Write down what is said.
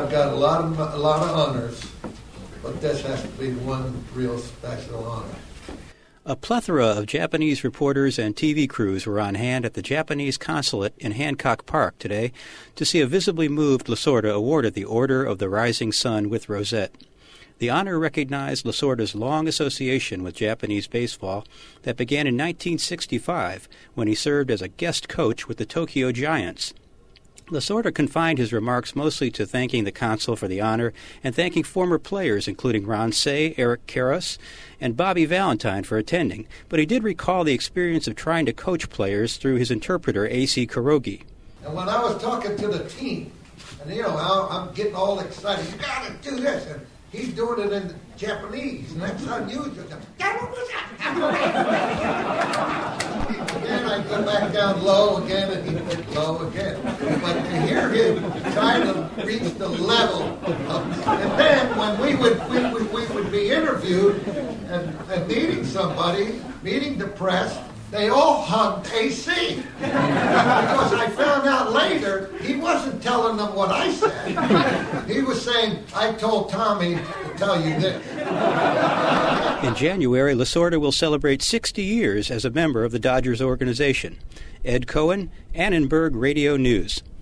I've got a lot of honors, but this has to be one real special honor. A plethora of Japanese reporters and TV crews were on hand at the Japanese consulate in Hancock Park today to see a visibly moved Lasorda awarded the Order of the Rising Sun with Rosette. The honor recognized Lasorda's long association with Japanese baseball that began in 1965 when he served as a guest coach with the Tokyo Giants. Lasorda confined his remarks mostly to thanking the consul for the honor and thanking former players including Ron Cey, Eric Karros, and Bobby Valentine for attending, but he did recall the experience of trying to coach players through his interpreter, A.C. Kurogi. And when I was talking to the team, and I'm getting all excited, you got to do this, and he's doing it in Japanese, and that's unusual. Again, I go back down low again, and he went low again. But to hear him trying to reach the level of, and then when we would be interviewed and meeting somebody, meeting the press, they all hugged AC. Because I found out later, he wasn't telling them what I said. He was saying, I told Tommy to tell you this. In January, Lasorda will celebrate 60 years as a member of the Dodgers organization. Ed Cohen, Annenberg Radio News.